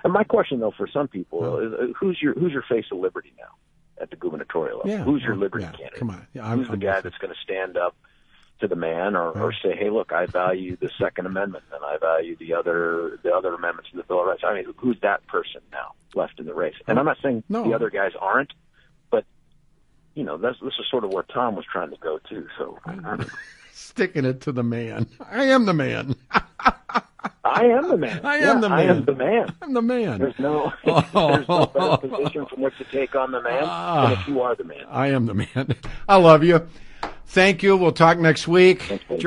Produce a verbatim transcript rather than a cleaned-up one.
And my question, though, for some people, well, is uh, who's your who's your face of liberty now at the gubernatorial level? Yeah, who's your well, liberty yeah, candidate? Come on. Yeah, I'm, who's the I'm guy that's going to stand up to the man, or, or say, hey, look, I value the Second Amendment and I value the other the other amendments to the Bill of Rights. I mean, who's that person now left in the race? And I'm not saying no. the other guys aren't, but you know, that's, this is sort of where Tom was trying to go too. So I, I sticking it to the man. I am the man. I am the man. I am yeah, the man. I am the man. I'm the man. There's no, there's no better position from which to take on the man Ah, than if you are the man. I am the man. I love you. Thank you. We'll talk next week. Thanks,